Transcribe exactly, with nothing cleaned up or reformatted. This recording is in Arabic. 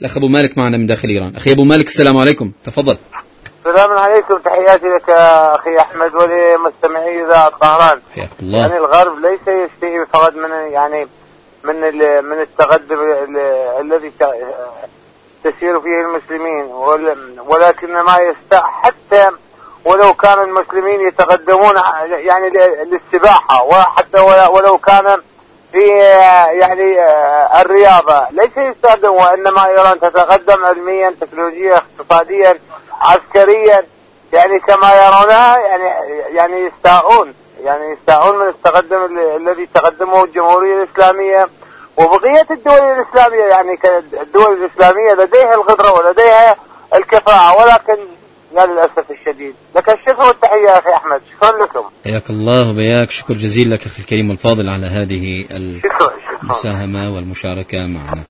الأخ أبو مالك معنا من داخل إيران. أخي أبو مالك السلام عليكم، تفضل. السلام عليكم، تحياتي لك أخي أحمد ولمستمعي إذاعة طهران. حياك الله. يعني الغرب ليس يشتهي فقط من يعني من من التقدم الذي تسير فيه المسلمين، ولكن ما يستطيع حتى ولو كان المسلمين يتقدمون يعني للسباحة، وحتى ولو كان في يعني الرياضة ليس يستخدم، وإنما إيران تتقدم علميا تكنولوجيا اقتصاديا عسكريا يعني كما يرونها، يعني يعني يستاءون يعني يستاءون من التقدم الذي تقدمه الجمهورية الإسلامية وبقية الدول الإسلامية. يعني الدول الإسلامية لديها القدرة ولديها الكفاءة، ولكن للأسف الشديد. لك الشكر والتحية يا أخي أحمد، شكرا لكم. حياك الله وبياك، شكر جزيل لك أخي الكريم الفاضل على هذه المساهمة والمشاركة معنا.